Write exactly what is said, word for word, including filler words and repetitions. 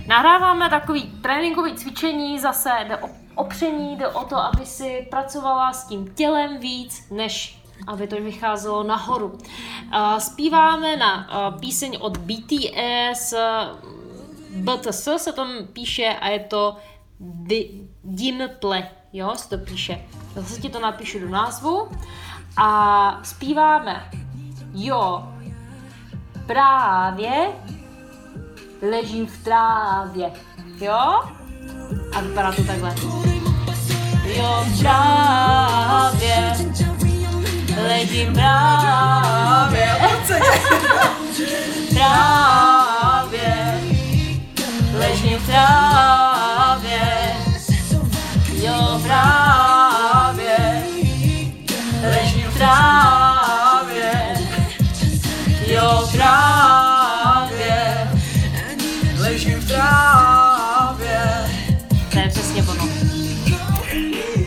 Nahráváme takový tréninkový cvičení, zase jde o opření, jde o to, aby si pracovala s tím tělem víc, než aby to vycházelo nahoru. Uh, zpíváme na uh, píseň od B T S, B T S se tam píše a je to Dimple, jo, se to píše. Zase ti to napíšu do názvu. A zpíváme, jo, právě ležím v trávě, jo? A vypadá to takhle. Jo, právě ležím právě právě ležím v trávě, jo, právě ležím v trávě, jo, právě ležím v trávě. To je přesně ono.